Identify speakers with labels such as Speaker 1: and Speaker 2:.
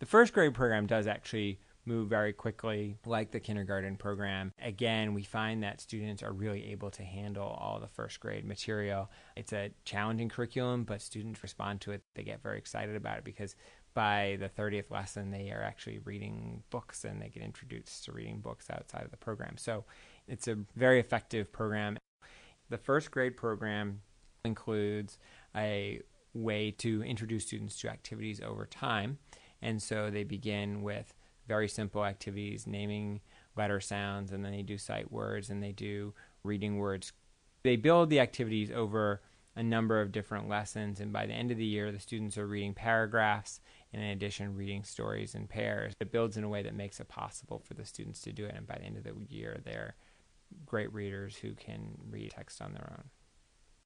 Speaker 1: The first grade program does actually move very quickly, like the kindergarten program. Again, we find that students are really able to handle all the first grade material. It's a challenging curriculum, but students respond to it. They get very excited about it because by the 30th lesson, they are actually reading books and they get introduced to reading books outside of the program. So it's a very effective program. The first grade program includes a way to introduce students to activities over time. And so they begin with very simple activities, naming letter sounds, and then they do sight words, and they do reading words. They build the activities over a number of different lessons, and by the end of the year, the students are reading paragraphs, and in addition, reading stories in pairs. It builds in a way that makes it possible for the students to do it, and by the end of the year, they're great readers who can read text on their own.